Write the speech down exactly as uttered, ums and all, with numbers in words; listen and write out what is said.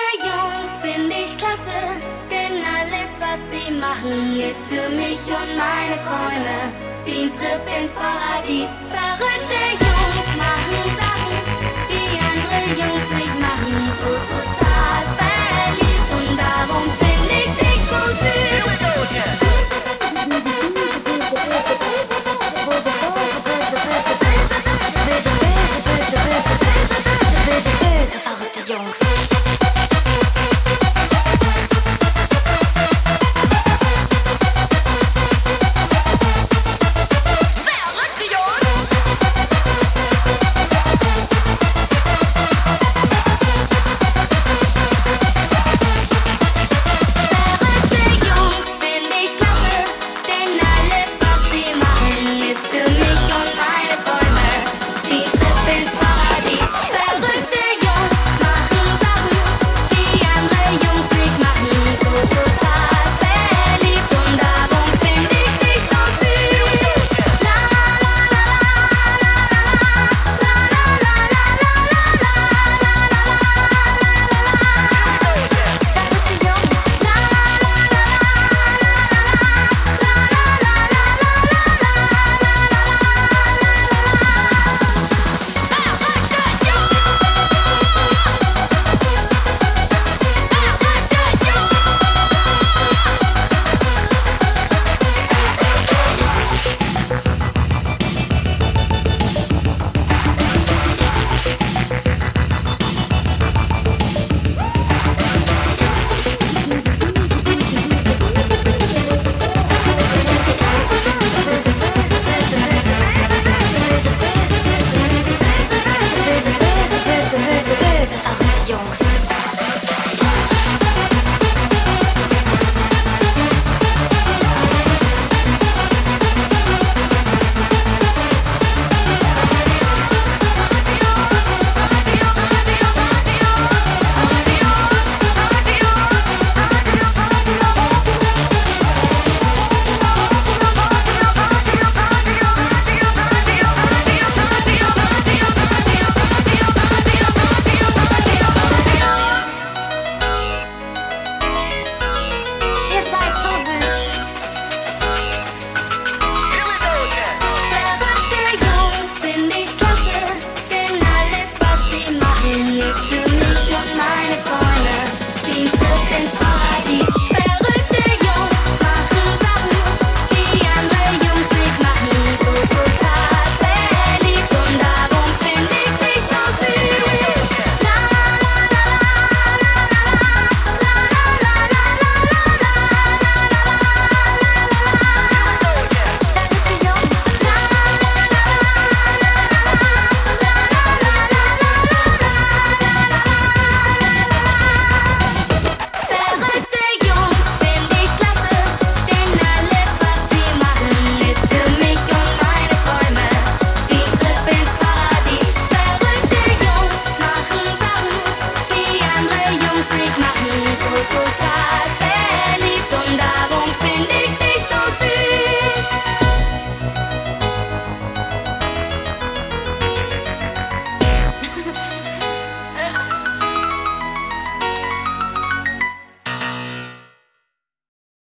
Jungs find ich klasse, denn alles, was sie machen, ist für mich und meine Träume wie ein Trip ins Paradies. Verrückte Jungs machen Sachen, die andere Jungs nicht machen, so total verliebt und darum find ich dich so süß. Böse, verrückte Jungs.